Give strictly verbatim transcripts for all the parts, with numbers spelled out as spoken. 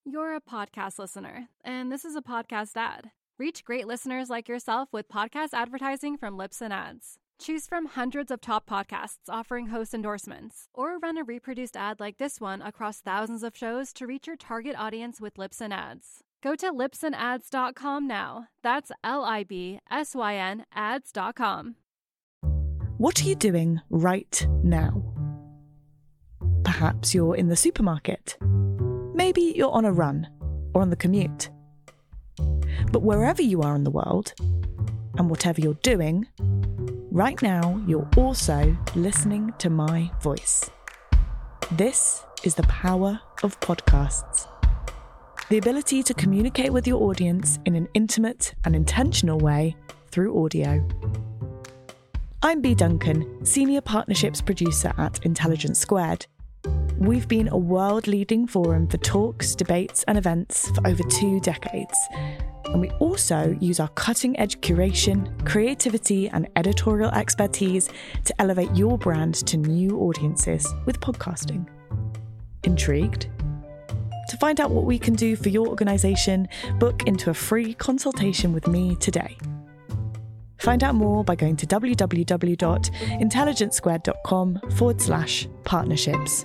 You're a podcast listener, and this is a podcast ad. Reach great listeners like yourself with podcast advertising from Libsyn Ads. Choose from hundreds of top podcasts offering host endorsements, or run a reproduced ad like this one across thousands of shows to reach your target audience with Libsyn Ads. Go to libsyn ads dot com now. That's L I B S Y N ads dot com. What are you doing right now? Perhaps you're in the supermarket. Maybe you're on a run or on the commute. But wherever you are in the world, and whatever you're doing, right now you're also listening to my voice. This is the power of podcasts. The ability to communicate with your audience in an intimate and intentional way through audio. I'm Bea Duncan, Senior Partnerships Producer at Intelligence Squared. We've been a world-leading forum for talks, debates and events for over two decades. And we also use our cutting-edge curation, creativity and editorial expertise to elevate your brand to new audiences with podcasting. Intrigued? To find out what we can do for your organisation, book into a free consultation with me today. Find out more by going to www.intelligencesquared.com forward slash partnerships.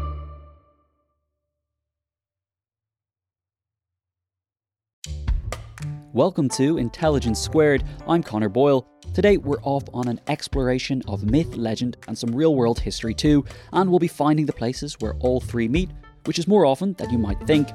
Welcome to Intelligence Squared. I'm Connor Boyle. Today we're off on an exploration of myth, legend and some real-world history too, and we'll be finding the places where all three meet, which is more often than you might think.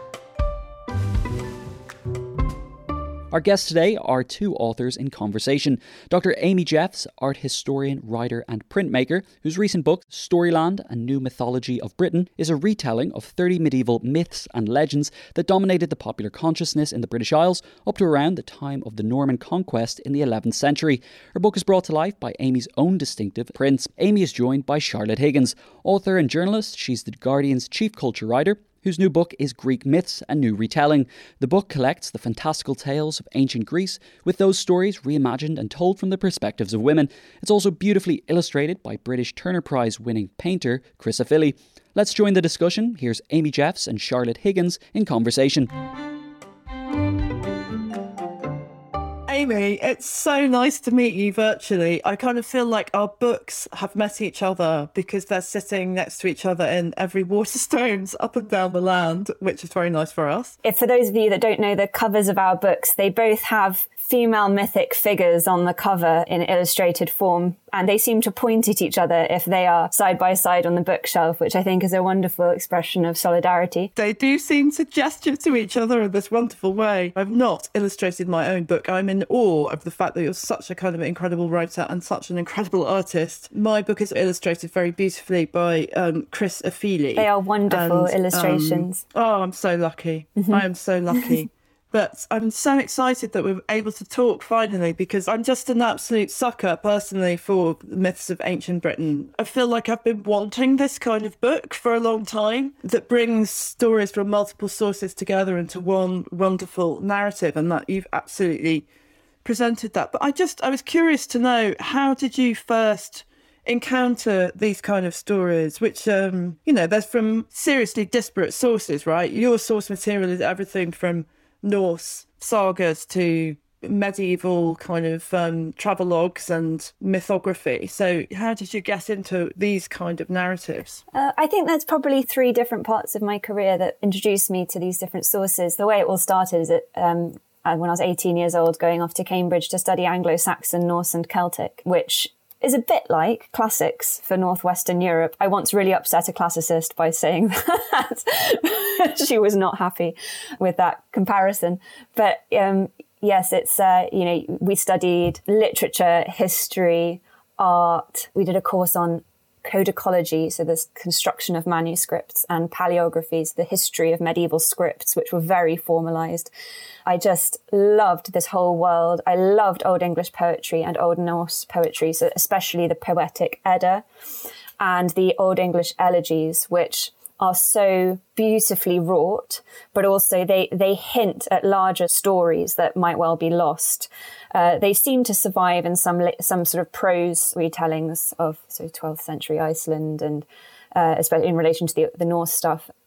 Our guests today are two authors in conversation. Doctor Amy Jeffs, art historian, writer and printmaker, whose recent book, Storyland, A New Mythology of Britain, is a retelling of thirty medieval myths and legends that dominated the popular consciousness in the British Isles up to around the time of the Norman conquest in the eleventh century. Her book is brought to life by Amy's own distinctive prints. Amy is joined by Charlotte Higgins. Author and journalist, she's The Guardian's chief culture writer, whose new book is Greek Myths, A New Retelling. The book collects the fantastical tales of ancient Greece, with those stories reimagined and told from the perspectives of women. It's also beautifully illustrated by British Turner Prize winning painter Chris Ofili. Let's join the discussion. Here's Amy Jeffs and Charlotte Higgins in conversation. Amy, it's so nice to meet you virtually. I kind of feel like our books have met each other because they're sitting next to each other in every Waterstones up and down the land, which is very nice for us. If for those of you that don't know the covers of our books, they both have female mythic figures on the cover in illustrated form, and they seem to point at each other if they are side by side on the bookshelf, which I think is a wonderful expression of solidarity. They do seem to gesture to each other in this wonderful way. I've not illustrated my own book. I'm in awe of the fact that you're such a kind of incredible writer and such an incredible artist. My book is illustrated very beautifully by um, Chris Ofili. They are wonderful and, illustrations. Um, oh, I'm so lucky. Mm-hmm. I am so lucky. But I'm so excited that we're able to talk finally, because I'm just an absolute sucker personally for myths of ancient Britain. I feel like I've been wanting this kind of book for a long time that brings stories from multiple sources together into one wonderful narrative, and that you've absolutely presented that. But I just, I was curious to know, how did you first encounter these kind of stories, which, um, you know, they're from seriously disparate sources, right? Your source material is everything from Norse sagas to medieval kind of um, travelogues and mythography. So how did you get into these kind of narratives? Uh, I think there's probably three different parts of my career that introduced me to these different sources. The way it all started is that um, when I was eighteen years old, going off to Cambridge to study Anglo-Saxon, Norse and Celtic, which is a bit like classics for Northwestern Europe. I once really upset a classicist by saying that. She was not happy with that comparison. But um, yes, it's, uh, you know, we studied literature, history, art. We did a course on codicology, so the construction of manuscripts, and paleography, so the history of medieval scripts, which were very formalized. I just loved this whole world. I loved Old English poetry and Old Norse poetry, so especially the poetic Edda and the Old English elegies, which are so beautifully wrought, but also they, they hint at larger stories that might well be lost. Uh, they seem to survive in some some sort of prose retellings of so twelfth century Iceland, and uh, especially in relation to the, the Norse stuff.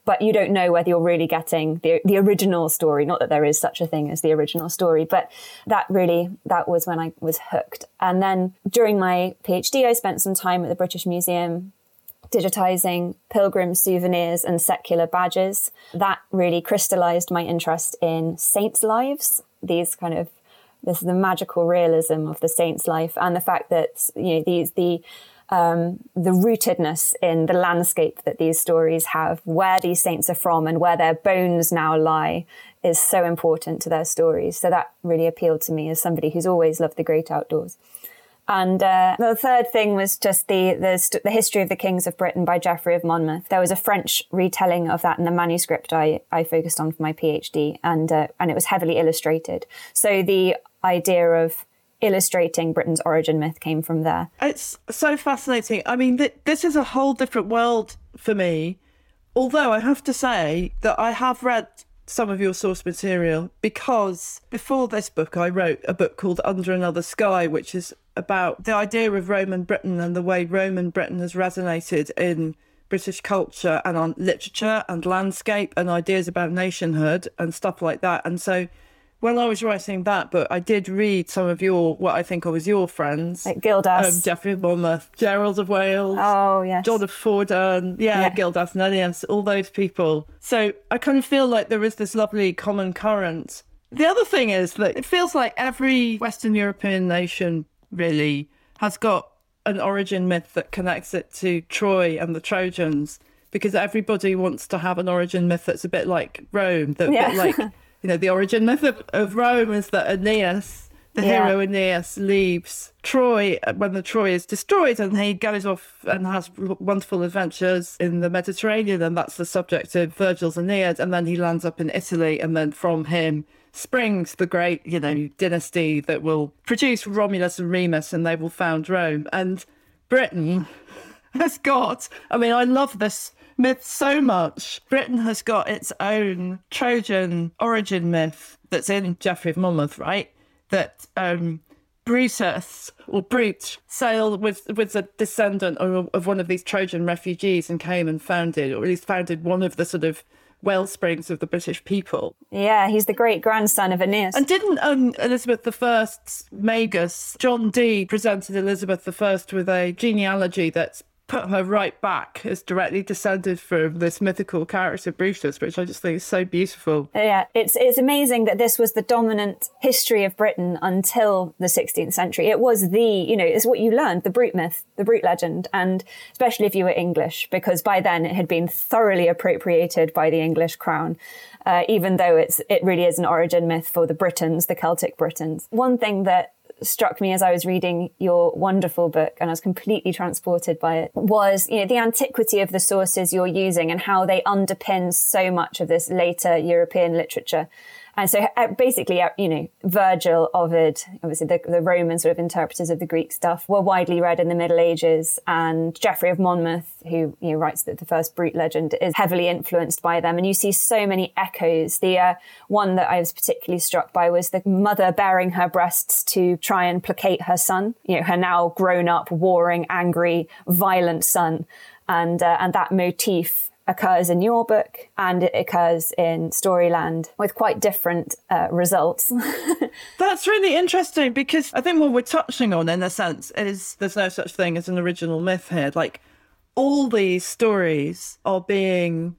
but you don't know whether you're really getting the the original story. Not that there is such a thing as the original story, but that really, that was when I was hooked. And then during my PhD, I spent some time at the British Museum digitizing pilgrim souvenirs and secular badges. That really crystallized my interest in saints' lives, these kind of, this is the magical realism of the saint's life, and the fact that, you know, these, the, um, the rootedness in the landscape that these stories have, where these saints are from and where their bones now lie, is so important to their stories. So that really appealed to me as somebody who's always loved the great outdoors. And uh, the third thing was just the, the the history of the kings of Britain by Geoffrey of Monmouth. There was a French retelling of that in the manuscript I, I focused on for my PhD, and uh, and it was heavily illustrated. So the idea of illustrating Britain's origin myth came from there. It's so fascinating. I mean, th- this is a whole different world for me. Although I have to say that I have read some of your source material, because before this book, I wrote a book called Under Another Sky, which is about the idea of Roman Britain and the way Roman Britain has resonated in British culture and on literature and landscape and ideas about nationhood and stuff like that. And so when I was writing that book, I did read some of your, what I think of as your friends. Like Gildas. Um, Geoffrey of Monmouth, Gerald of Wales. Oh, yes. John of Fordun. Yeah, yeah. Gildas Nellius, all those people. So I kind of feel like there is this lovely common current. The other thing is that it feels like every Western European nation really has got an origin myth that connects it to Troy and the Trojans, because everybody wants to have an origin myth that's a bit like Rome, that yeah. bit like... You know, the origin myth of, of Rome is that Aeneas, the yeah. hero Aeneas, leaves Troy when the Troy is destroyed, and he goes off and has wonderful adventures in the Mediterranean, and that's the subject of Virgil's Aeneid, and then he lands up in Italy, and then from him springs the great, you know, dynasty that will produce Romulus and Remus, and they will found Rome. And Britain has got, I mean, I love this myth so much. Britain has got its own Trojan origin myth that's in Geoffrey of Monmouth, right? That um, Brutus, or Brute, sailed with, with a descendant of, of one of these Trojan refugees and came and founded, or at least founded one of the sort of well springs of the British people. Yeah, he's the great grandson of Aeneas. And didn't um, Elizabeth the First's Magus, John Dee, presented Elizabeth the First with a genealogy that's put her right back as directly descended from this mythical character Brutus, which I just think is so beautiful. Yeah, it's it's amazing that this was the dominant history of Britain until the sixteenth century. It was the, you know, it's what you learned, the Brute myth, the Brute legend, and especially if you were English, because by then it had been thoroughly appropriated by the English crown, uh, even though it's it really is an origin myth for the Britons, the Celtic Britons. One thing that struck me as I was reading your wonderful book, and I was completely transported by it, was, you know, the antiquity of the sources you're using and how they underpin so much of this later European literature. And so basically, you know, Virgil, Ovid, obviously the, the Roman sort of interpreters of the Greek stuff, were widely read in the Middle Ages. And Geoffrey of Monmouth, who, you know, writes that the first Brute legend, is heavily influenced by them. And you see so many echoes. The uh, one that I was particularly struck by was the mother baring her breasts to try and placate her son, you know, her now grown up, warring, angry, violent son. And, uh, and that motif occurs in your book, and it occurs in Storyland with quite different uh, results. That's really interesting, because I think what we're touching on, in a sense, is there's no such thing as an original myth here. Like, all these stories are being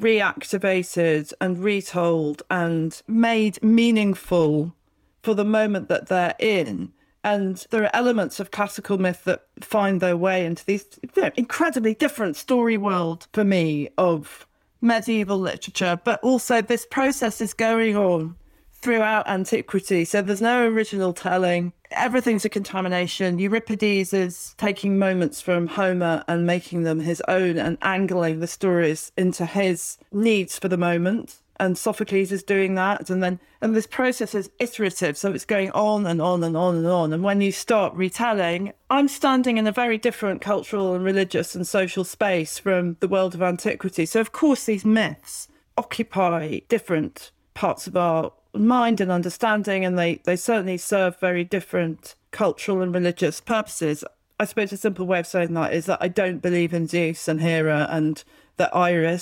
reactivated and retold and made meaningful for the moment that they're in. And there are elements of classical myth that find their way into these, you know, incredibly different story world for me of medieval literature. But also this process is going on throughout antiquity. So there's no original telling. Everything's a contamination. Euripides is taking moments from Homer and making them his own and angling the stories into his needs for the moment. And Sophocles is doing that. And then, and this process is iterative. So it's going on and on and on and on. And when you start retelling, I'm standing in a very different cultural and religious and social space from the world of antiquity. So of course, these myths occupy different parts of our mind and understanding, and they, they certainly serve very different cultural and religious purposes. I suppose a simple way of saying that is that I don't believe in Zeus and Hera and that Iris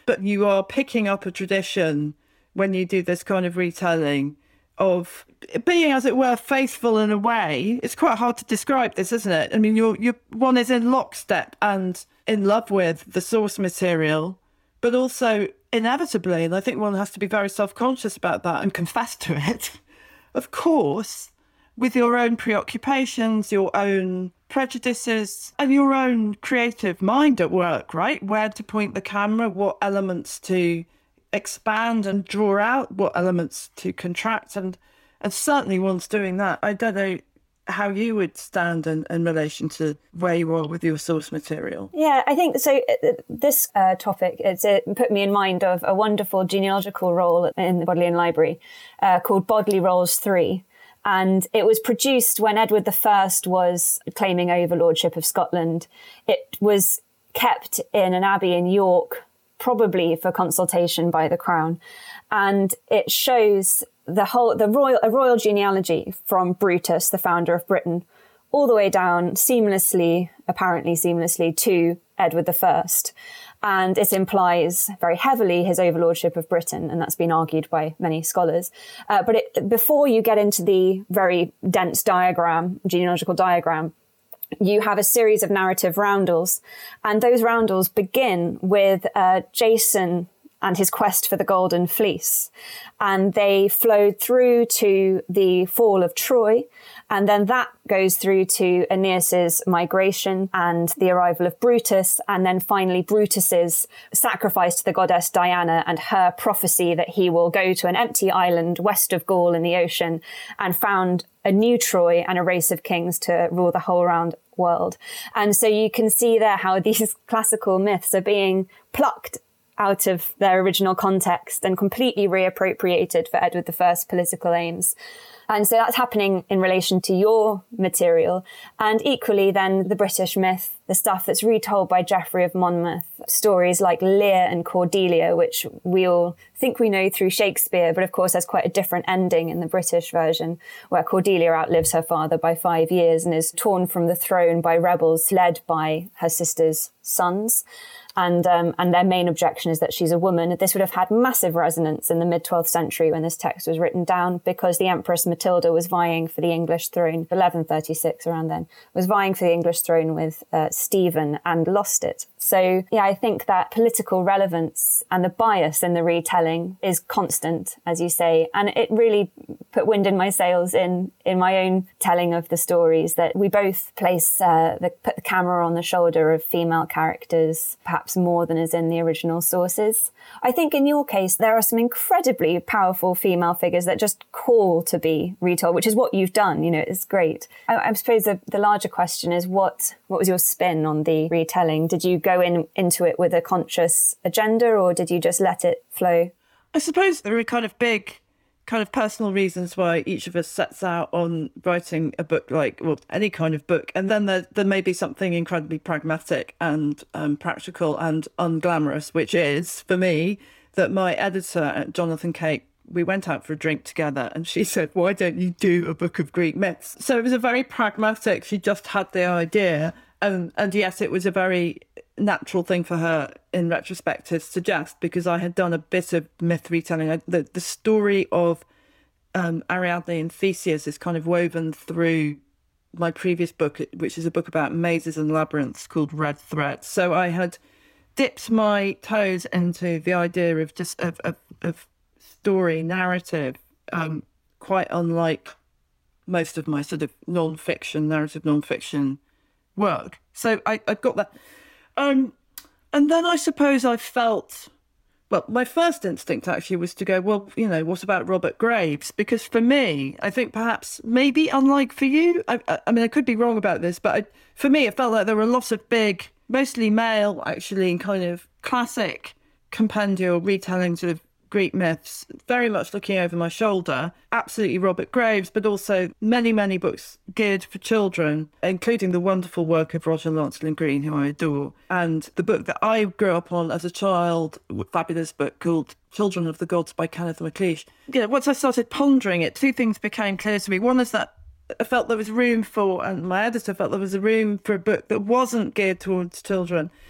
but you are picking up a tradition when you do this kind of retelling of being, as it were, faithful in a way. It's quite hard to describe this, isn't it? I mean, you're, you're, one is in lockstep and in love with the source material, but also inevitably, and I think one has to be very self-conscious about that and confess to it, of course, with your own preoccupations, your own prejudices, and your own creative mind at work, right? Where to point the camera, what elements to expand and draw out, what elements to contract, and and certainly one's doing that. I don't know how you would stand in, in relation to where you are with your source material. Yeah, I think so. Uh, this uh, topic, it's, it put me in mind of a wonderful genealogical roll in the Bodleian Library uh, called Bodley Rolls three. And it was produced when Edward the First was claiming overlordship of Scotland. It was kept in an abbey in York, probably for consultation by the crown. And it shows the whole, the royal, a royal genealogy from Brutus, the founder of Britain, all the way down seamlessly, apparently seamlessly, to Edward the First. And it implies very heavily his overlordship of Britain, and that's been argued by many scholars. Uh, but it, before you get into the very dense diagram, genealogical diagram, you have a series of narrative roundels, and those roundels begin with uh, Jason and his quest for the Golden Fleece. And they flowed through to the fall of Troy. And then that goes through to Aeneas's migration and the arrival of Brutus. And then finally Brutus's sacrifice to the goddess Diana and her prophecy that he will go to an empty island west of Gaul in the ocean and found a new Troy and a race of kings to rule the whole round world. And so you can see there how these classical myths are being plucked out of their original context and completely reappropriated for Edward the First's political aims. And so that's happening in relation to your material. And equally then the British myth, the stuff that's retold by Geoffrey of Monmouth, stories like Lear and Cordelia, which we all think we know through Shakespeare, but of course has quite a different ending in the British version, where Cordelia outlives her father by five years and is torn from the throne by rebels led by her sister's sons. And um, and their main objection is that she's a woman. This would have had massive resonance in the mid-twelfth century when this text was written down, because the Empress Matilda was vying for the English throne, eleven thirty-six around then, was vying for the English throne with uh, Stephen and lost it. So, yeah, I think that political relevance and the bias in the retelling is constant, as you say. And it really put wind in my sails in, in my own telling of the stories, that we both place, uh, the, put the camera on the shoulder of female characters, perhaps more than is in the original sources. I think in your case, there are some incredibly powerful female figures that just call to be retold, which is what you've done. You know, it's great. I, I suppose the, the larger question is what, what was your spin on the retelling? Did you go in into it with a conscious agenda, or did you just let it flow? I suppose there are kind of big kind of personal reasons why each of us sets out on writing a book, like, well, any kind of book. And then there, there may be something incredibly pragmatic and um, practical and unglamorous, which is, for me, that my editor, Jonathan Cape, we went out for a drink together and she said, why don't you do a book of Greek myths? So it was a very pragmatic, she just had the idea. And, and yes, it was a very natural thing for her in retrospect to suggest, because I had done a bit of myth retelling. I, the, the story of um, Ariadne and Theseus is kind of woven through my previous book, which is a book about mazes and labyrinths called Red Thread. So I had dipped my toes into the idea of just of, of, of story narrative, um, quite unlike most of my sort of non-fiction, narrative non-fiction work. So I, I got that. Um, and then I suppose I felt, well, my first instinct actually was to go, well, you know, what about Robert Graves? Because for me, I think perhaps, maybe unlike for you, I, I mean, I could be wrong about this, but I, for me, it felt like there were a lot of big, mostly male, actually, kind of classic compendial retelling sort of Greek myths, very much looking over my shoulder. Absolutely Robert Graves, but also many, many books geared for children, including the wonderful work of Roger Lancelyn Green, who I adore. And the book that I grew up on as a child, a fabulous book called Children of the Gods by Kenneth MacLeish. You know, once I started pondering it, two things became clear to me. One is that I felt there was room for, and my editor felt there was a room for a book that wasn't geared towards children.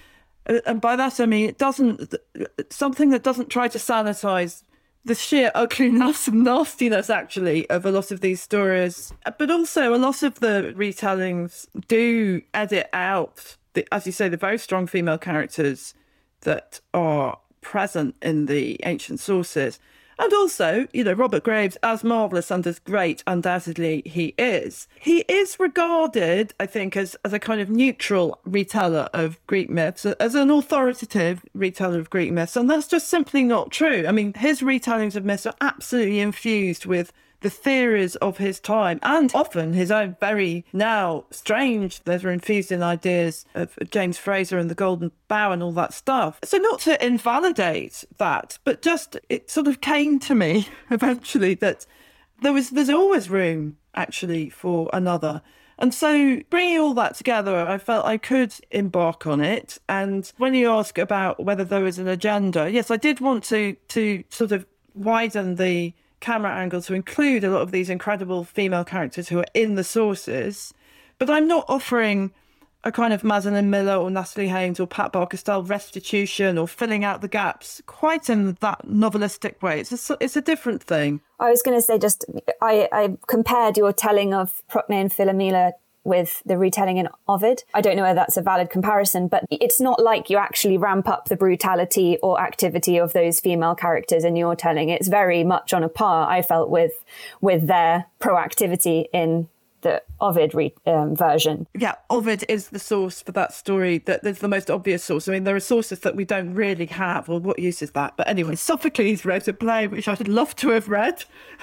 And by that, I mean, it doesn't, something that doesn't try to sanitize the sheer ugliness and nastiness, actually, of a lot of these stories. But also, a lot of the retellings do edit out, the, as you say, the very strong female characters that are present in the ancient sources. And also, you know, Robert Graves, as marvellous and as great, undoubtedly he is, he is regarded, I think, as, as a kind of neutral reteller of Greek myths, as an authoritative reteller of Greek myths. And that's just simply not true. I mean, his retellings of myths are absolutely infused with the theories of his time, and often his own very now strange, those are infused in ideas of James Fraser and the Golden Bough and all that stuff. So not to invalidate that, but just it sort of came to me eventually that there was there's always room actually for another. And so bringing all that together, I felt I could embark on it. And when you ask about whether there was an agenda, yes, I did want to to sort of widen the camera angle to include a lot of these incredible female characters who are in the sources, but I'm not offering a kind of Madeline Miller or Natalie Haynes or Pat Barker style restitution or filling out the gaps quite in that novelistic way. It's a, it's a different thing. I was going to say just, I, I compared your telling of Procne and Philomela with the retelling in Ovid. I don't know whether that's a valid comparison, but it's not like you actually ramp up the brutality or activity of those female characters in your telling. It's very much on a par, I felt, with with their proactivity in the Ovid re- um, version. Yeah, Ovid is the source for that story. That there's the most obvious source. I mean, there are sources that we don't really have. Well, what use is that? But anyway, Sophocles wrote a play which I would love to have read.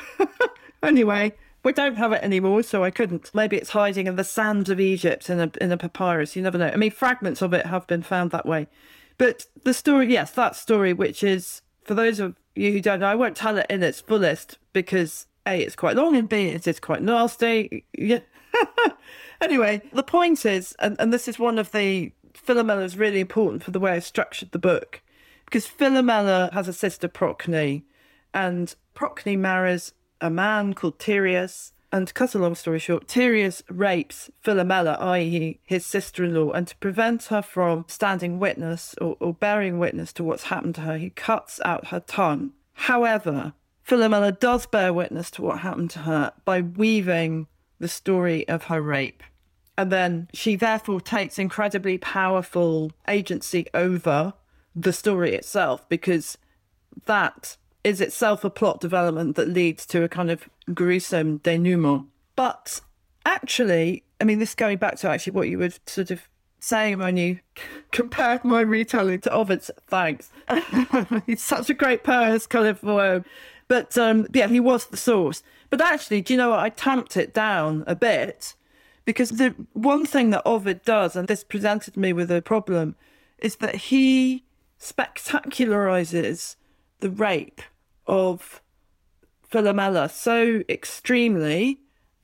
Anyway, we don't have it anymore, so I couldn't. Maybe it's hiding in the sands of Egypt in a in a papyrus. You never know. I mean, fragments of it have been found that way. But the story, yes, that story, which is, for those of you who don't know, I won't tell it in its fullest because A, it's quite long, and B, it is quite nasty. Yeah. Anyway, the point is, and, and this is one of the, Philomela is really important for the way I structured the book, because Philomela has a sister, Procne, and Procne marries a man called Tereus, and to cut a long story short, Tereus rapes Philomela, that is his sister-in-law, and to prevent her from standing witness or, or bearing witness to what's happened to her, he cuts out her tongue. However, Philomela does bear witness to what happened to her by weaving the story of her rape. And then she therefore takes incredibly powerful agency over the story itself, because that is itself a plot development that leads to a kind of gruesome denouement. But actually, I mean, this going back to actually what you were sort of saying when you compared my retelling to Ovid's, thanks. He's such a great poet, it's kind of, uh, but um, yeah, he was the source. But actually, do you know what? I tamped it down a bit, because the one thing that Ovid does, and this presented me with a problem, is that he spectacularizes the rape of Philomela so extremely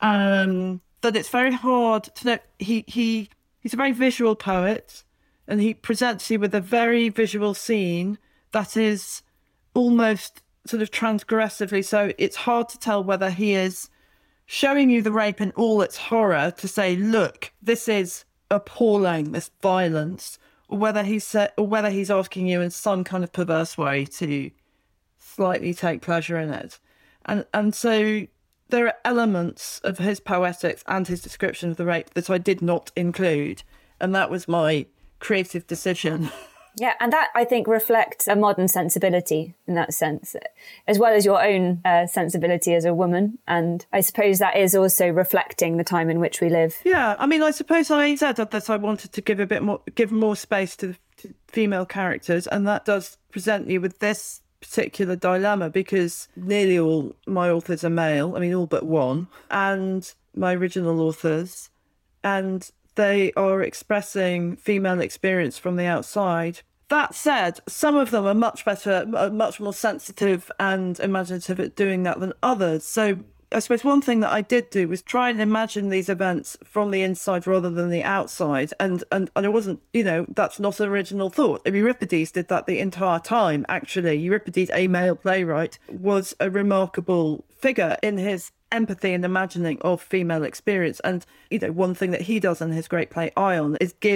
um, that it's very hard to know. He he he's a very visual poet, and he presents you with a very visual scene that is almost sort of transgressively so. It's hard to tell whether he is showing you the rape in all its horror to say, look, this is appalling, this violence, or whether he's uh, or whether he's asking you in some kind of perverse way to slightly take pleasure in it. And and so there are elements of his poetics and his description of the rape that I did not include, and that was my creative decision. Yeah, and that, I think, reflects a modern sensibility in that sense, as well as your own uh, sensibility as a woman. And I suppose that is also reflecting the time in which we live. Yeah, I mean, I suppose I said that I wanted to give a bit more, give more space to, to female characters, and that does present you with this particular dilemma, because nearly all my authors are male, I mean, all but one, and my original authors, and they are expressing female experience from the outside. That said, some of them are much better, much more sensitive and imaginative at doing that than others. So I suppose one thing that I did do was try and imagine these events from the inside rather than the outside. And and, and it wasn't, you know, that's not an original thought. Euripides did that the entire time, actually. Euripides, a male playwright, was a remarkable figure in his empathy and imagining of female experience. And, you know, one thing that he does in his great play Ion is give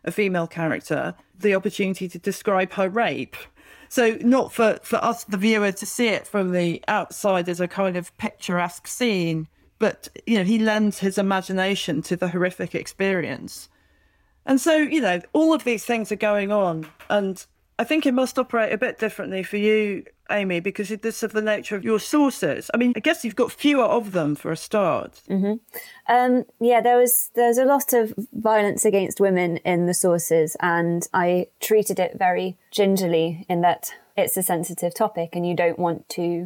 a female character, the opportunity to describe her rape. So not for, for us, the viewer, to see it from the outside as a kind of picturesque scene, but, you know, he lends his imagination to the horrific experience. And so, you know, all of these things are going on. And I think it must operate a bit differently for you, Amy, because it is of the nature of your sources. I mean, I guess you've got fewer of them for a start. Mm-hmm. Um, yeah, there was there's a lot of violence against women in the sources, and I treated it very gingerly in that it's a sensitive topic and you don't want to,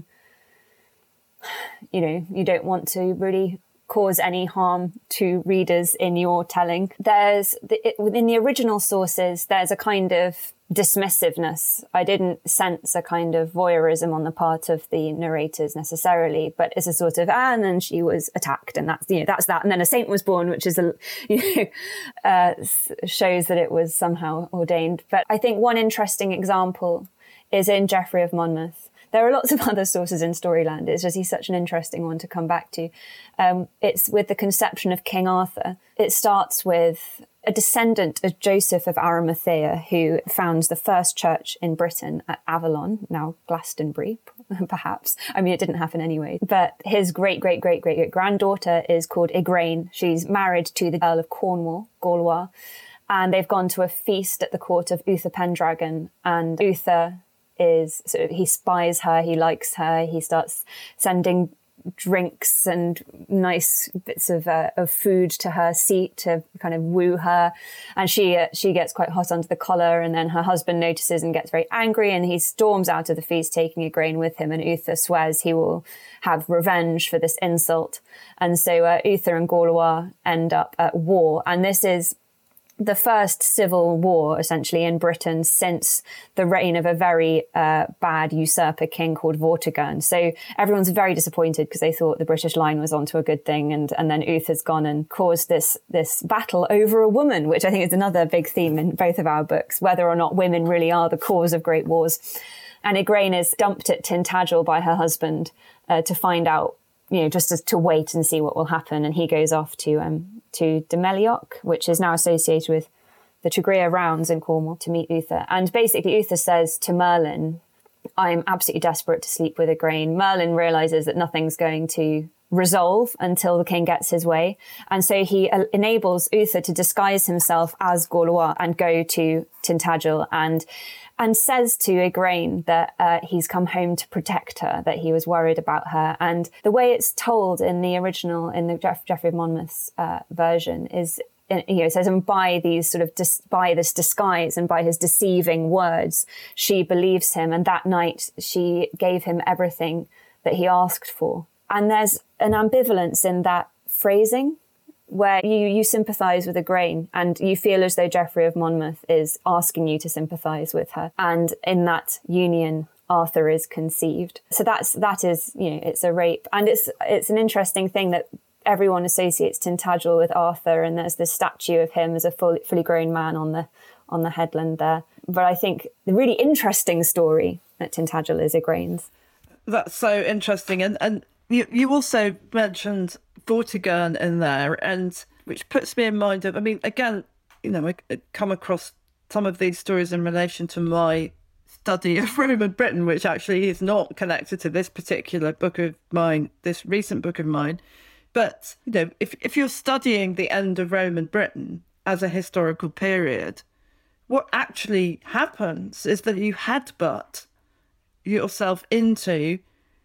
you know, you don't want to really cause any harm to readers in your telling. There's, the, it, within the original sources, there's a kind of dismissiveness. I didn't sense a kind of voyeurism on the part of the narrators necessarily, but it's a sort of, ah, and then she was attacked, and that's, you know, that's that. And then a saint was born, which is, a, you know, uh, shows that it was somehow ordained. But I think one interesting example is in Geoffrey of Monmouth. There are lots of other sources in Storyland. It's just, he's such an interesting one to come back to. Um, it's with the conception of King Arthur. It starts with a descendant of Joseph of Arimathea, who founds the first church in Britain at Avalon, now Glastonbury, perhaps. I mean, it didn't happen anyway. But his great, great, great, great, great granddaughter is called Igraine. She's married to the Earl of Cornwall, Gaulois, and they've gone to a feast at the court of Uther Pendragon, and Uther is sort of, he spies her, he likes her, he starts sending drinks and nice bits of uh, of food to her seat to kind of woo her, and she uh, she gets quite hot under the collar, and then her husband notices and gets very angry, and he storms out of the feast taking Igraine with him, and Uther swears he will have revenge for this insult, and so uh, Uther and Gaulois end up at war, and this is the first civil war, essentially, in Britain since the reign of a very uh, bad usurper king called Vortigern. So everyone's very disappointed because they thought the British line was onto a good thing, and, and then Uther's gone and caused this this battle over a woman, which I think is another big theme in both of our books, whether or not women really are the cause of great wars. And Igraine is dumped at Tintagel by her husband uh, to find out, you know, just to, to wait and see what will happen. And he goes off to um, to Demelioch, which is now associated with the Tregea Rounds in Cornwall, to meet Uther. And basically Uther says to Merlin, I'm absolutely desperate to sleep with Igraine. Merlin realises that nothing's going to resolve until the king gets his way. And so he uh, enables Uther to disguise himself as Gaulois and go to Tintagel and and says to Igraine that uh, he's come home to protect her, that he was worried about her. And the way it's told in the original, in the Jeff- Geoffrey of Monmouth's uh, version is, you know, it says, and by these sort of, dis- by this disguise and by his deceiving words, she believes him. And that night she gave him everything that he asked for. And there's an ambivalence in that phrasing, where you, you sympathise with Igraine and you feel as though Geoffrey of Monmouth is asking you to sympathise with her. And in that union, Arthur is conceived. So that's, that is, you know, it's a rape. And it's, it's an interesting thing that everyone associates Tintagel with Arthur, and there's this statue of him as a fully, fully grown man on the, on the headland there. But I think the really interesting story at Tintagel is Igraine's. That's so interesting. And, and you, you also mentioned Vortigern in there, and which puts me in mind of, I mean, again, you know, I come across some of these stories in relation to my study of Roman Britain, which actually is not connected to this particular book of mine, this recent book of mine. But, you know, if, if you're studying the end of Roman Britain as a historical period, what actually happens is that you headbutt yourself into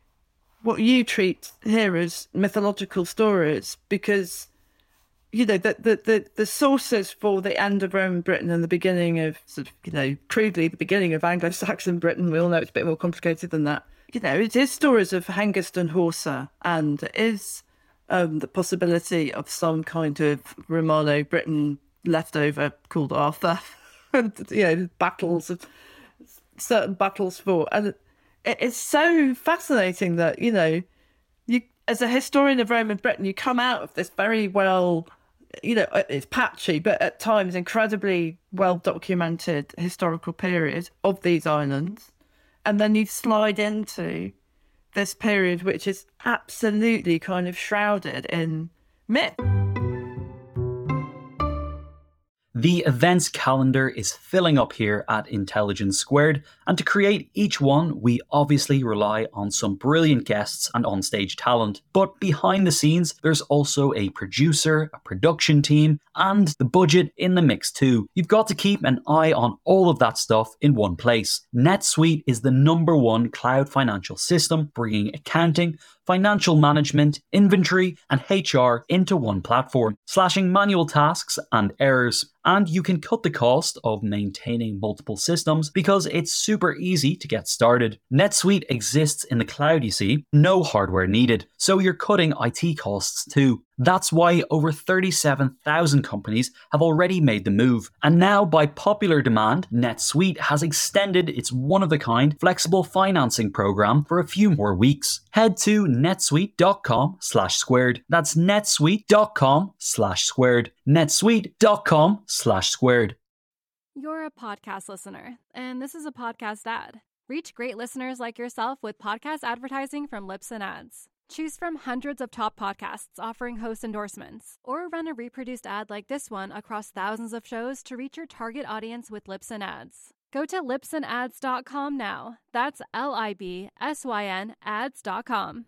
what you treat here as mythological stories, because, you know, the, the, the, the sources for the end of Roman Britain and the beginning of, sort of, you know, crudely the beginning of Anglo-Saxon Britain, we all know it's a bit more complicated than that. You know, it is stories of Hengist and Horsa, and it is um, the possibility of some kind of Romano-Britain leftover called Arthur, and, you know, battles of certain battles fought. And it's so fascinating that, you know, you, as a historian of Roman Britain, you come out of this very well, you know, it's patchy, but at times incredibly well documented historical period of these islands. And then you slide into this period, which is absolutely kind of shrouded in myth. The events calendar is filling up here at Intelligence Squared, and to create each one, we obviously rely on some brilliant guests and onstage talent. But behind the scenes, there's also a producer, a production team, and the budget in the mix too. You've got to keep an eye on all of that stuff in one place. NetSuite is the number one cloud financial system, bringing accounting, financial management, inventory, and H R into one platform, slashing manual tasks and errors. And you can cut the cost of maintaining multiple systems because it's super easy to get started. NetSuite exists in the cloud, you see, no hardware needed, so you're cutting I T costs too. That's why over thirty-seven thousand companies have already made the move. And now, by popular demand, NetSuite has extended its one-of-a-kind flexible financing program for a few more weeks. Head to netsuite.com slash squared. That's netsuite.com slash squared. netsuite.com slash squared. You're a podcast listener, and this is a podcast ad. Reach great listeners like yourself with podcast advertising from Libsyn Ads. Choose from hundreds of top podcasts offering host endorsements, or run a reproduced ad like this one across thousands of shows to reach your target audience with Libsyn Ads. Go to libsyn ads dot com now. That's L I B S Y N ads dot com.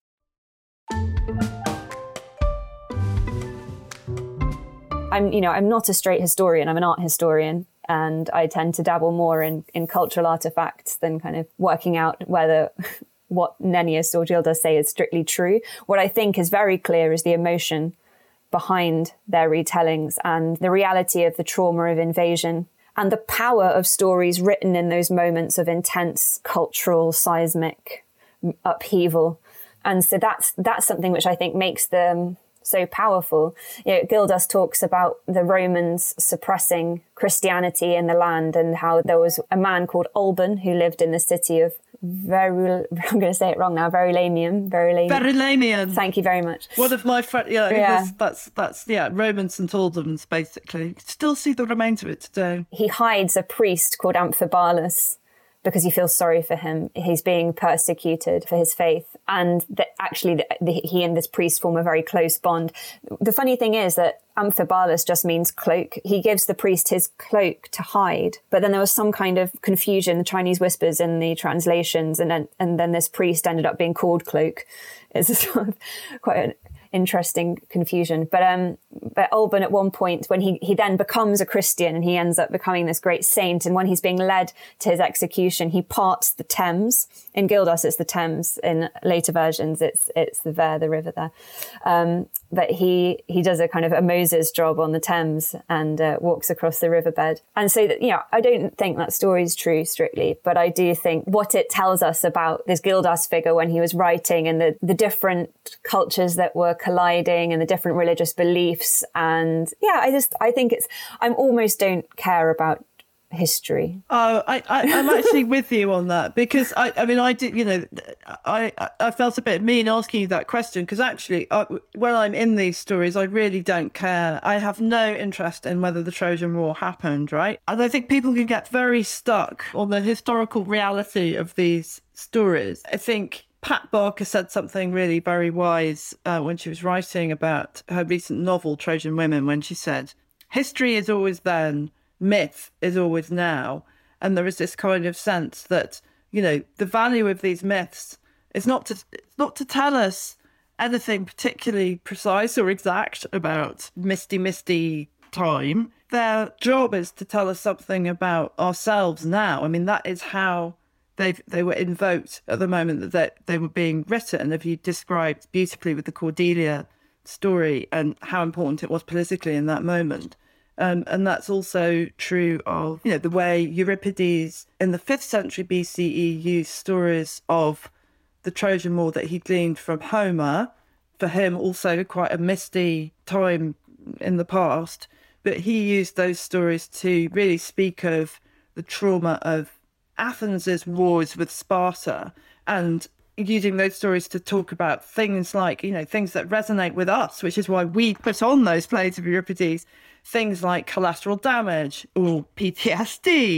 I'm, you know, I'm not a straight historian. I'm an art historian, and I tend to dabble more in, in cultural artifacts than kind of working out whether what Nennius or Gildas say is strictly true. What I think is very clear is the emotion behind their retellings and the reality of the trauma of invasion and the power of stories written in those moments of intense cultural seismic upheaval. And so that's that's something which I think makes them so powerful. You know, Gildas talks about the Romans suppressing Christianity in the land and how there was a man called Alban who lived in the city of Verul, I'm going to say it wrong now, Verulamium. Verulamium. Verulamium. Thank you very much. One of my friends, yeah, yeah. Was, that's, that's, yeah, Roman Saint Albans, basically. Still see the remains of it today. He hides a priest called Amphibalus because he feels sorry for him. He's being persecuted for his faith. And that actually the, the, he and this priest form a very close bond. The funny thing is that Amphibalus just means cloak. He gives the priest his cloak to hide. But then there was some kind of confusion, the Chinese whispers in the translations. And then, and then this priest ended up being called Cloak. It's sort of quite an interesting confusion. But um, but Alban at one point, when he, he then becomes a Christian and he ends up becoming this great saint, and when he's being led to his execution, he parts the Thames. In Gildas, it's the Thames. In later versions, it's it's the Ver, the river there. Um, but he he does a kind of a Moses job on the Thames and uh, walks across the riverbed. And so, that, you know, I don't think that story is true strictly, but I do think what it tells us about this Gildas figure when he was writing and the, the different cultures that were colliding and the different religious beliefs. And yeah, I just, I think it's, I'm almost don't care about history. Oh, I, I, I'm actually with you on that because I, I mean, I did, you know, I, I felt a bit mean asking you that question because actually, I, when I'm in these stories, I really don't care. I have no interest in whether the Trojan War happened, right? And I think people can get very stuck on the historical reality of these stories. I think Pat Barker said something really very wise uh, when she was writing about her recent novel, Trojan Women, when she said, history is always then, myth is always now. And there is this kind of sense that, you know, the value of these myths is not to, it's not to tell us anything particularly precise or exact about misty, misty time. Their job is to tell us something about ourselves now. I mean, that is how they they were invoked at the moment that they, they were being written. If you described beautifully with the Cordelia story and how important it was politically in that moment. Um, and that's also true of, you know, the way Euripides in the fifth century B C E used stories of the Trojan War that he gleaned from Homer. For him, also quite a misty time in the past. But he used those stories to really speak of the trauma of Athens's wars with Sparta, and using those stories to talk about things like, you know, things that resonate with us, which is why we put on those plays of Euripides, things like collateral damage or P T S D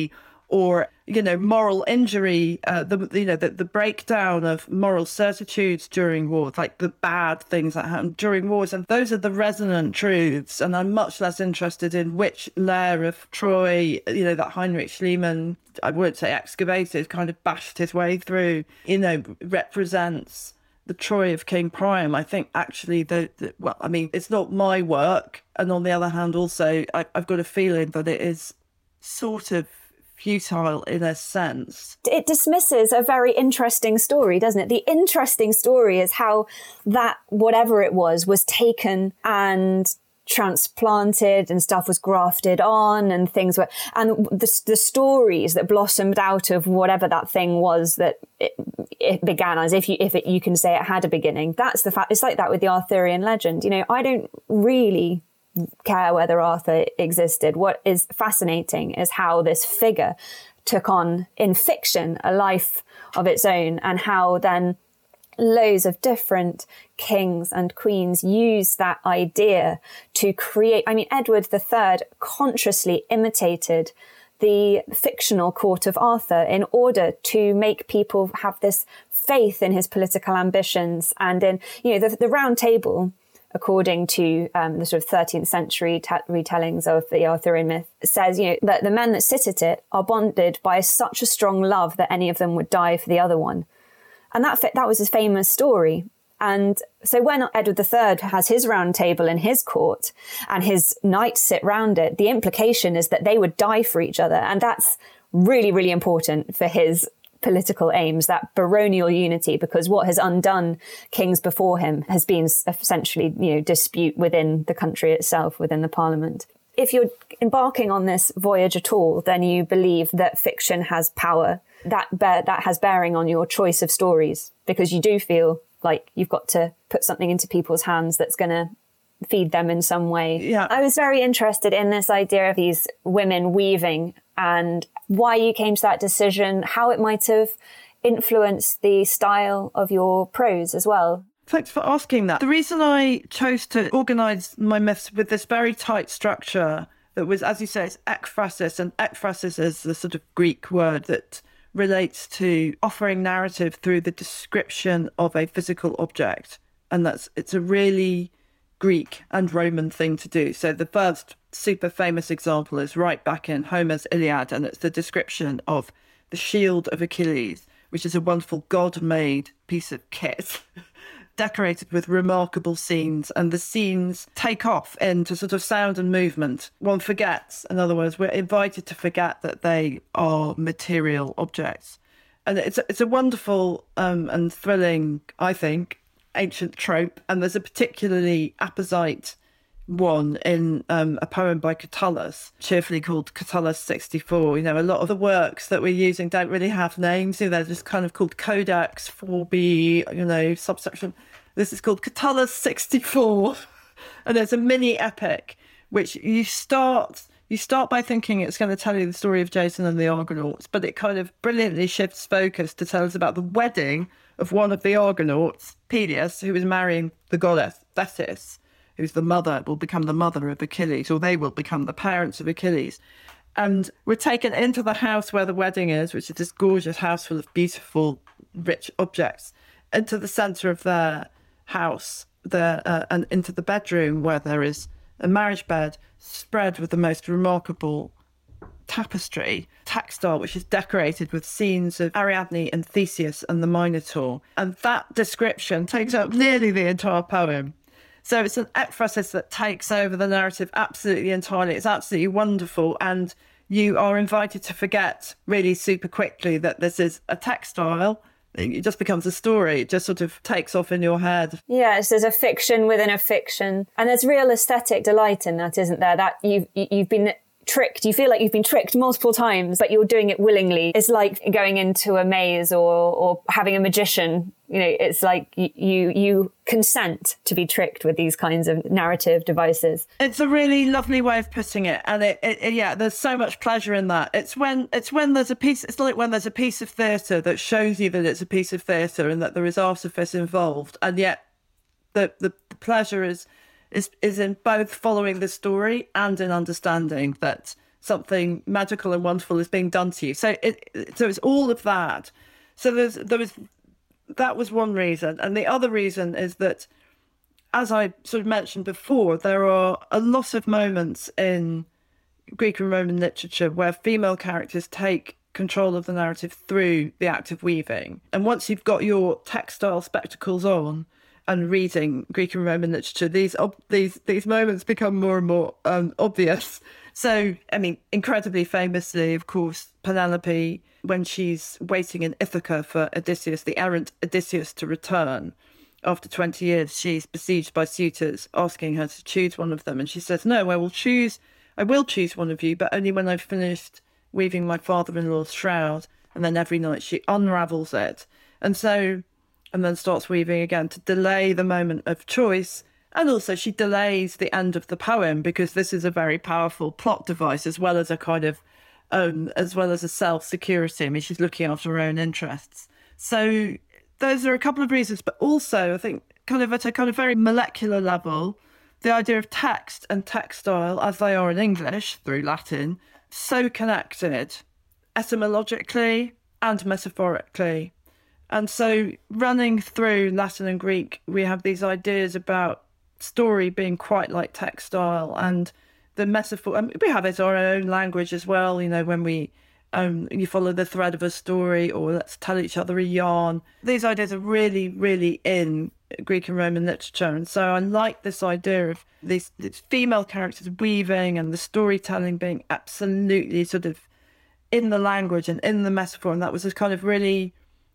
or, you know, moral injury, uh, the you know, the, the breakdown of moral certitudes during wars, like the bad things that happen during wars. And those are the resonant truths. And I'm much less interested in which layer of Troy, you know, that Heinrich Schliemann, I would say excavated, kind of bashed his way through, you know, represents the Troy of King Priam. I think actually, the, the well, I mean, it's not my work. And on the other hand, also, I, I've got a feeling that it is sort of futile in a sense. It dismisses a very interesting story, doesn't it? The interesting story is how that, whatever it was, was taken and transplanted and stuff was grafted on and things were, and the, the stories that blossomed out of whatever that thing was that it, it began as, if you if it, you can say it had a beginning. That's the fact. It's like that with the Arthurian legend. You know, I don't really care whether Arthur existed. What is fascinating is how this figure took on in fiction a life of its own, and how then loads of different kings and queens use that idea to create. I mean, Edward the Third consciously imitated the fictional court of Arthur in order to make people have this faith in his political ambitions and in, you know, the, the Round Table, according to um, the sort of thirteenth century t- retellings of the Arthurian myth, says, you know, that the men that sit at it are bonded by such a strong love that any of them would die for the other one. And that that was his famous story. And so when Edward the Third has his round table in his court and his knights sit round it, the implication is that they would die for each other. And that's really, really important for his political aims, that baronial unity, because what has undone kings before him has been essentially, you know, dispute within the country itself, within the parliament. If you're embarking on this voyage at all, then you believe that fiction has power, that bear, that has bearing on your choice of stories, because you do feel like you've got to put something into people's hands that's going to feed them in some way. Yeah. I was very interested in this idea of these women weaving and why you came to that decision, how it might have influenced the style of your prose as well. Thanks for asking that. The reason I chose to organise my myths with this very tight structure that was, as you say, it's ekphrasis, and ekphrasis is the sort of Greek word that relates to offering narrative through the description of a physical object. And that's, it's a really Greek and Roman thing to do. So the first super famous example is right back in Homer's Iliad, and it's the description of the shield of Achilles, which is a wonderful god-made piece of kit decorated with remarkable scenes, and the scenes take off into sort of sound and movement. One forgets, in other words, we're invited to forget that they are material objects. And it's a, it's a wonderful um, and thrilling, I think, ancient trope. And there's a particularly apposite one in um, a poem by Catullus, cheerfully called Catullus sixty-four. You know, a lot of the works that we're using don't really have names. You know, they're just kind of called Codex four B, you know, subsection. This is called Catullus sixty-four. And there's a mini epic, which you start... You start by thinking it's going to tell you the story of Jason and the Argonauts, but it kind of brilliantly shifts focus to tell us about the wedding of one of the Argonauts, Peleus, who is marrying the goddess Thetis, who's the mother, will become the mother of Achilles, or they will become the parents of Achilles. And we're taken into the house where the wedding is, which is this gorgeous house full of beautiful, rich objects, into the centre of their house, there, uh, and into the bedroom where there is a marriage bed spread with the most remarkable tapestry, textile, which is decorated with scenes of Ariadne and Theseus and the Minotaur. And that description takes up nearly the entire poem. So it's an ekphrasis that takes over the narrative absolutely entirely. It's absolutely wonderful. And you are invited to forget really super quickly that this is a textile. It just becomes a story. It just sort of takes off in your head. Yes, there's a fiction within a fiction. And there's real aesthetic delight in that, isn't there? That you've, you've been tricked. You feel like you've been tricked multiple times, but you're doing it willingly. It's like going into a maze or, or having a magician. You know, it's like you, you consent to be tricked with these kinds of narrative devices. It's a really lovely way of putting it. And it, it, it yeah, there's so much pleasure in that. It's when, it's when there's a piece, it's like when there's a piece of theatre that shows you that it's a piece of theatre and that there is artifice involved. And yet the, the, the pleasure is, is, is in both following the story and in understanding that something magical and wonderful is being done to you. So it, so it's all of that. So there's there was that was one reason, and the other reason is that, as I sort of mentioned before, there are a lot of moments in Greek and Roman literature where female characters take control of the narrative through the act of weaving. And once you've got your textile spectacles on and reading Greek and Roman literature, these ob- these these moments become more and more um, obvious. So, I mean, incredibly famously, of course, Penelope, when she's waiting in Ithaca for Odysseus, the errant Odysseus, to return after twenty years, she's besieged by suitors asking her to choose one of them. And she says, no, I will choose, I will choose one of you, but only when I've finished weaving my father-in-law's shroud. And then every night she unravels it. And so, and then starts weaving again to delay the moment of choice. And also she delays the end of the poem, because this is a very powerful plot device, as well as a kind of, um, as well as a self-security. I mean, she's looking after her own interests. So those are a couple of reasons, but also I think kind of at a kind of very molecular level, the idea of text and textile, as they are in English through Latin, so connected etymologically and metaphorically. And so running through Latin and Greek, we have these ideas about story being quite like textile, and the metaphor, and we have it in our own language as well, you know, when we um you follow the thread of a story, or let's tell each other a yarn. These ideas are really, really in Greek and Roman literature. And so I like this idea of these, these female characters weaving and the storytelling being absolutely sort of in the language and in the metaphor, and that was a kind of really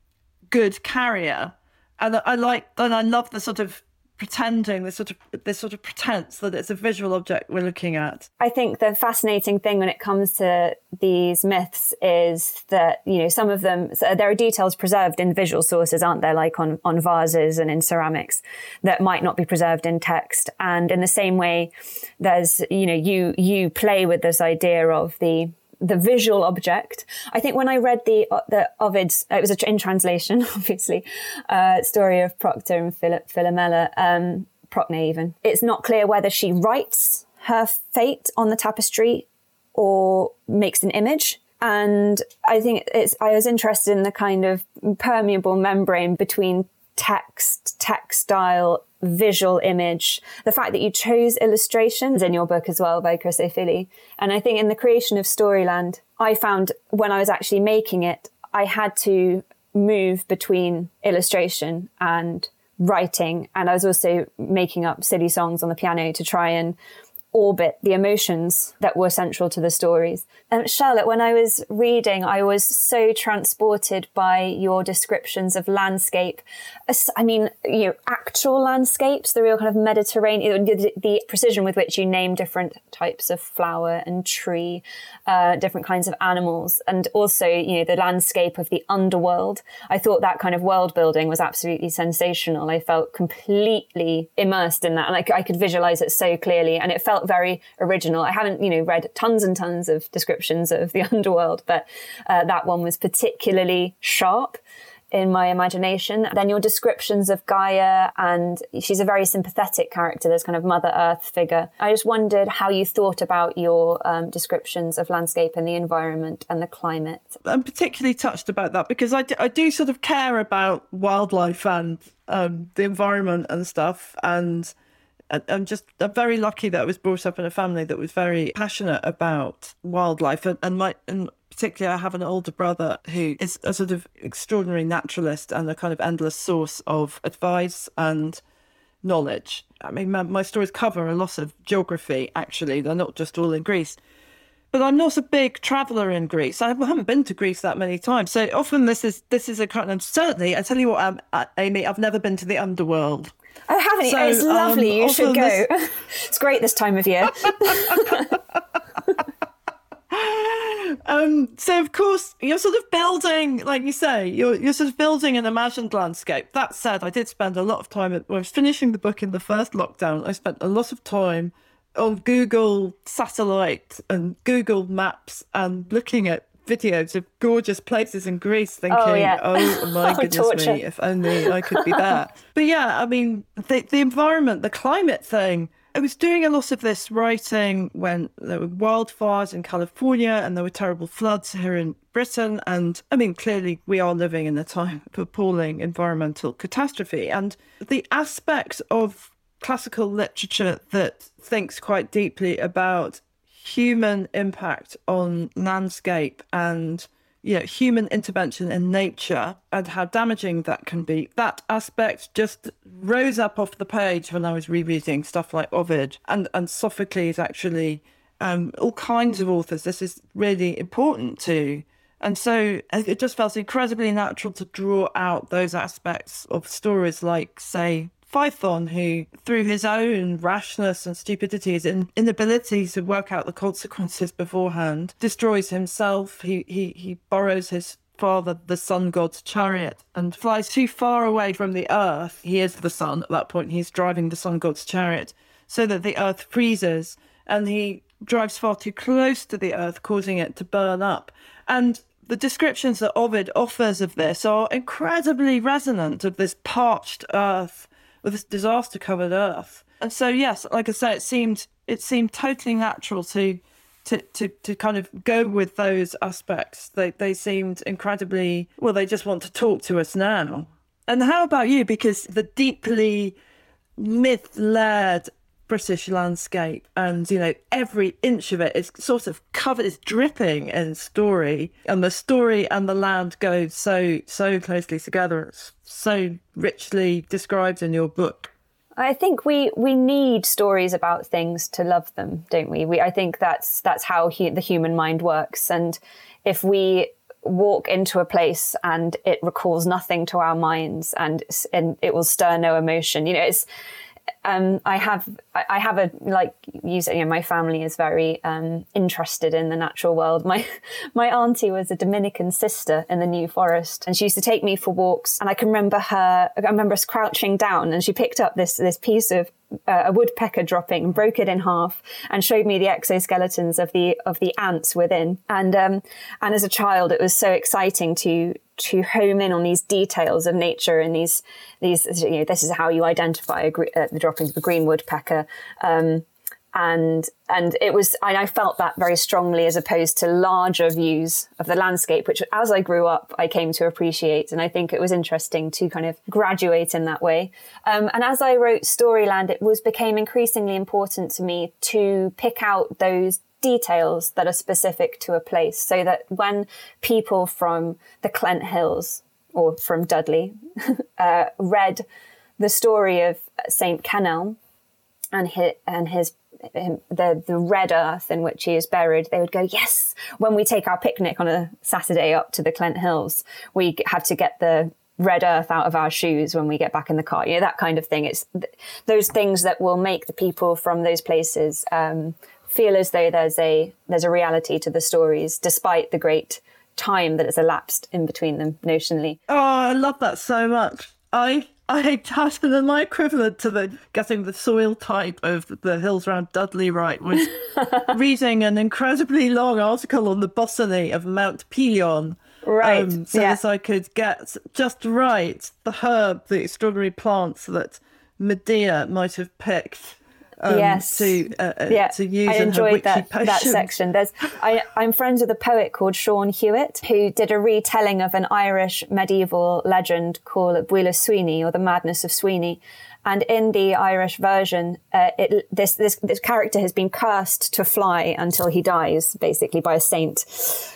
good carrier. And I like, and I love the sort of pretending, this sort of this sort of pretense that it's a visual object we're looking at. I think the fascinating thing when it comes to these myths is that, you know, some of them, so there are details preserved in visual sources, aren't there, like on, on vases and in ceramics, that might not be preserved in text. And in the same way, there's, you know, you you play with this idea of the the visual object. I think when I read the the Ovid's, it was a, in translation, obviously, uh, story of Procter and Phil, Philomela, um, Procne even, it's not clear whether she writes her fate on the tapestry or makes an image. And I think it's, I was interested in the kind of permeable membrane between text, textile, visual image, the fact that you chose illustrations in your book as well by Chris O'Philly. And I think in the creation of Storyland, I found when I was actually making it, I had to move between illustration and writing. And I was also making up silly songs on the piano to try and orbit the emotions that were central to the stories. Um, Charlotte, when I was reading, I was so transported by your descriptions of landscape. I mean, you know, actual landscapes, the real kind of Mediterranean, the, the precision with which you name different types of flower and tree, uh, different kinds of animals, and also, you know, the landscape of the underworld. I thought that kind of world building was absolutely sensational. I felt completely immersed in that, and I, I could visualize it so clearly, and it felt very original. I haven't, you know, read tons and tons of descriptions of the underworld, but uh, that one was particularly sharp in my imagination. Then your descriptions of Gaia, and she's a very sympathetic character, this kind of Mother Earth figure. I just wondered how you thought about your um, descriptions of landscape and the environment and the climate. I'm particularly touched about that because I do, I do sort of care about wildlife and um, the environment and stuff, and I'm just I'm very lucky that I was brought up in a family that was very passionate about wildlife, and, and my and particularly I have an older brother who is a sort of extraordinary naturalist and a kind of endless source of advice and knowledge. I mean, my, my stories cover a lot of geography, actually. They're not just all in Greece. But I'm not a big traveller in Greece. I haven't been to Greece that many times. So often this is this is a kind of, certainly, I tell you what, um, Amy, I've never been to the underworld. Oh, haven't you? So, oh, it's lovely. um, you should go. This... It's great this time of year. um, so, of course, you're sort of building, like you say, you're you're sort of building an imagined landscape. That said, I did spend a lot of time, at, when I was finishing the book in the first lockdown, I spent a lot of time on Google Satellite and Google Maps and looking at videos of gorgeous places in Greece, thinking, oh, yeah. oh my oh, goodness torture. me, if only I could be there. But yeah, I mean, the, the environment, the climate thing, I was doing a lot of this writing when there were wildfires in California and there were terrible floods here in Britain. And I mean, clearly we are living in a time of appalling environmental catastrophe. And the aspect of classical literature that thinks quite deeply about human impact on landscape and, you know, human intervention in nature and how damaging that can be, that aspect just rose up off the page when I was rereading stuff like Ovid and, and Sophocles, actually, um, all kinds of authors. This is really important too. And so it just felt incredibly natural to draw out those aspects of stories like, say, Phaethon, who, through his own rashness and stupidity, his inability to work out the consequences beforehand, destroys himself. He he he borrows his father, the sun god's chariot, and flies too far away from the earth. He is the sun at that point. He's driving the sun god's chariot, so that the earth freezes, and he drives far too close to the earth, causing it to burn up. And the descriptions that Ovid offers of this are incredibly resonant, of this parched earth, with this disaster-covered earth. And so, yes, like I say, it seemed it seemed totally natural to to to, to kind of go with those aspects. They they seemed incredibly, well, they just want to talk to us now. And how about you? Because the deeply myth-led British landscape, and, you know, every inch of it is sort of covered, is dripping in story, and the story and the land go so so closely together. It's so richly described in your book. I think we we need stories about things to love them, don't we? We I think that's that's how he, the human mind works. And if we walk into a place and it recalls nothing to our minds, and and it will stir no emotion, you know, it's. Um, I have, I have a, like you said, you know, my family is very um, interested in the natural world. My, my auntie was a Dominican sister in the New Forest, and she used to take me for walks. And I can remember her, I remember us crouching down, and she picked up this, this piece of uh, a woodpecker dropping and broke it in half and showed me the exoskeletons of the, of the ants within. And, um, and as a child, it was so exciting to, to home in on these details of nature and these, these, you know, this is how you identify a, uh, the droppings of a green woodpecker. Um, and, and it was, and I felt that very strongly, as opposed to larger views of the landscape, which as I grew up, I came to appreciate. And I think it was interesting to kind of graduate in that way. Um, and as I wrote Storyland, it was became increasingly important to me to pick out those details that are specific to a place, so that when people from the Clent Hills or from Dudley uh, read the story of Saint Kenelm and his, and his him, the the red earth in which he is buried, they would go, yes, when we take our picnic on a Saturday up to the Clent Hills, we have to get the red earth out of our shoes when we get back in the car, you know, that kind of thing. It's th- those things that will make the people from those places um, feel as though there's a there's a reality to the stories, despite the great time that has elapsed in between them notionally. Oh, I love that so much. I I had my equivalent to the getting the soil type of the hills around Dudley right was reading an incredibly long article on the botany of Mount Pelion. Right. Um, so yeah. that I could get just right the herb, the extraordinary plants that Medea might have picked. Um, yes. To uh, yeah. to use I in enjoyed her that witchy that potions. section. There's I, I'm friends with a poet called Sean Hewitt, who did a retelling of an Irish medieval legend called Buile Sweeney, or the Madness of Sweeney. And in the Irish version, uh, it, this this this character has been cursed to fly until he dies, basically by a saint,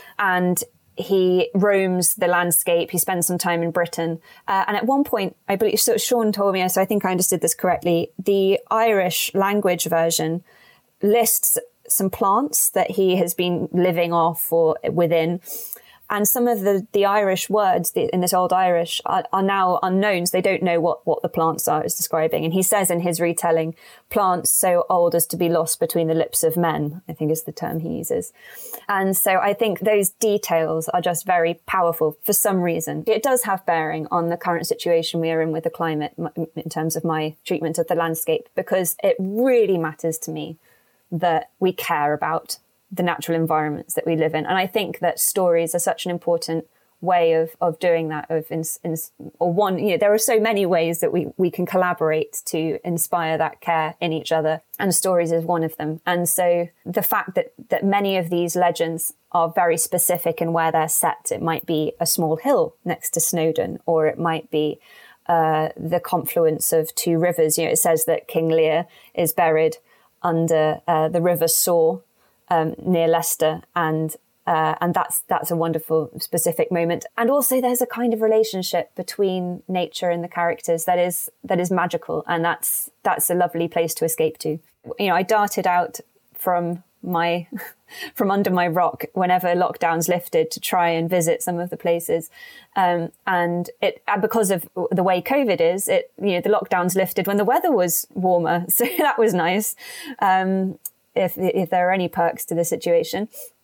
and he roams the landscape. He spends some time in Britain. Uh, and at one point, I believe so Sean told me, so I think I understood this correctly, the Irish language version lists some plants that he has been living off or within. And some of the, the Irish words in this Old Irish are, are now unknown. So they don't know what, what the plants are it's describing. And he says in his retelling, plants so old as to be lost between the lips of men, I think is the term he uses. And so I think those details are just very powerful for some reason. It does have bearing on the current situation we are in with the climate in terms of my treatment of the landscape, because it really matters to me that we care about the natural environments that we live in. And I think that stories are such an important way of of doing that, of in, in, or one, you know, there are so many ways that we we can collaborate to inspire that care in each other, and stories is one of them. And so the fact that that many of these legends are very specific in where they're set. It might be a small hill next to Snowdon, or it might be uh, the confluence of two rivers. You know, it says that King Lear is buried under uh, the River Soar um, near Leicester, and uh, and that's that's a wonderful specific moment. And also, there's a kind of relationship between nature and the characters that is that is magical, and that's that's a lovely place to escape to. You know, I darted out from my from under my rock whenever lockdowns lifted to try and visit some of the places, um, and it and because of the way COVID is, it you know the lockdowns lifted when the weather was warmer, so that was nice. Um, if if there are any perks to the situation,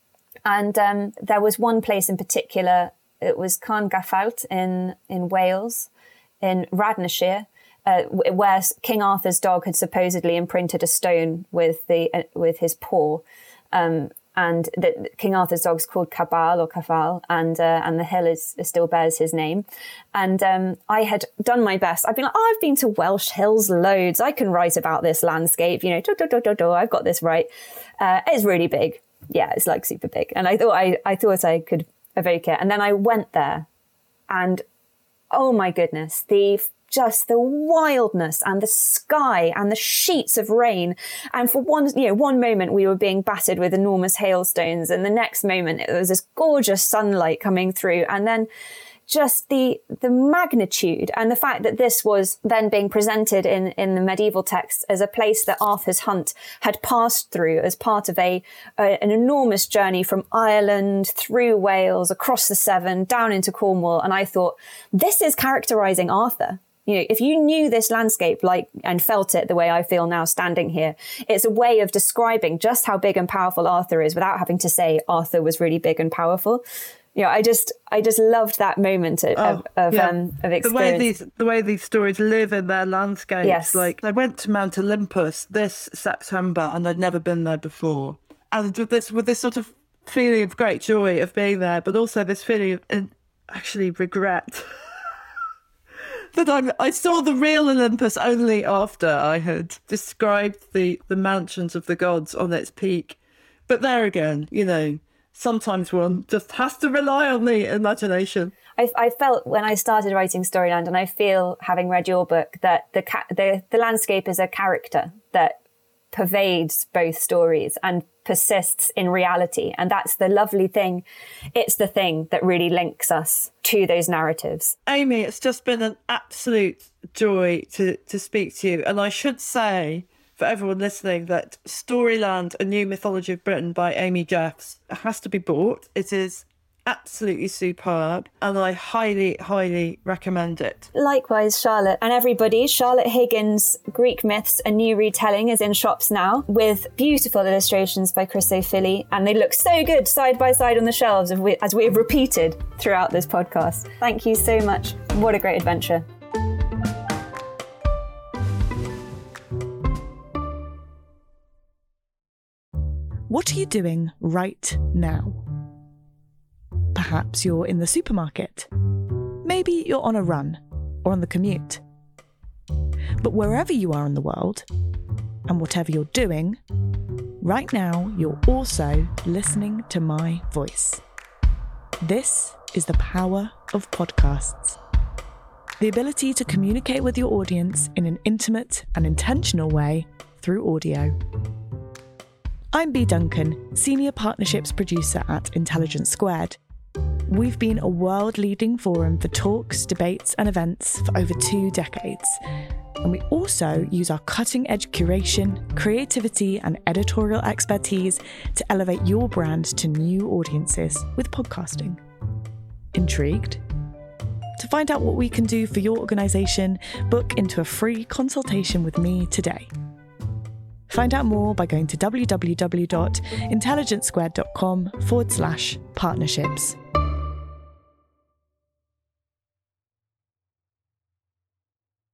and um, there was one place in particular. It was Carn Gaffalt in in Wales, in Radnorshire. Uh, where King Arthur's dog had supposedly imprinted a stone with the uh, with his paw, um, and the, King Arthur's dog's called Cabal or Cafal, and uh, and the hill is, still bears his name. And um, I had done my best. I've been like, oh, I've been to Welsh hills loads. I can write about this landscape. You know, do, do, do, do, do. I've got this right. Uh, it's really big. Yeah, it's like super big. And I thought I I thought I could evoke it. And then I went there, and oh my goodness, the just the wildness and the sky and the sheets of rain. And for one, you know, one moment we were being battered with enormous hailstones, and the next moment it was this gorgeous sunlight coming through. And then just the the magnitude and the fact that this was then being presented in, in the medieval texts as a place that Arthur's hunt had passed through as part of a, a an enormous journey from Ireland through Wales, across the Severn, down into Cornwall. And I thought, this is characterizing Arthur. You know, if you knew this landscape like and felt it the way I feel now standing here, it's a way of describing just how big and powerful Arthur is without having to say Arthur was really big and powerful. You know, I just I just loved that moment of oh, of, yeah. um, of experience. The way these the way these stories live in their landscapes. Yes. Like I went to Mount Olympus this September, and I'd never been there before, and with this with this sort of feeling of great joy of being there, but also this feeling of uh, actually regret. That I, I saw the real Olympus only after I had described the, the mansions of the gods on its peak. But there again, you know, sometimes one just has to rely on the imagination. I, I felt when I started writing Storyland, and I feel, having read your book, that the ca- the, the landscape is a character that pervades both stories and persists in reality. And that's the lovely thing. It's the thing that really links us to those narratives. Amy, it's just been an absolute joy to, to speak to you. And I should say, for everyone listening, that Storyland, A New Mythology of Britain by Amy Jeffs has to be bought. It is absolutely superb, and I highly, highly recommend it. Likewise, Charlotte. And everybody, Charlotte Higgins' Greek Myths, A New Retelling is in shops now, with beautiful illustrations by Chris O'Philly, and they look so good side by side on the shelves, as we, as we have repeated throughout this podcast. Thank you so much. What a great adventure. What are you doing right now? Perhaps you're in the supermarket. Maybe you're on a run or on the commute. But wherever you are in the world, and whatever you're doing, right now you're also listening to my voice. This is the power of podcasts. The ability to communicate with your audience in an intimate and intentional way through audio. I'm Bea Duncan, Senior Partnerships Producer at Intelligence Squared. We've been a world-leading forum for talks, debates and events for over two decades. And we also use our cutting-edge curation, creativity and editorial expertise to elevate your brand to new audiences with podcasting. Intrigued? To find out what we can do for your organisation, book into a free consultation with me today. Find out more by going to www.intelligencesquared.com forward slash partnerships.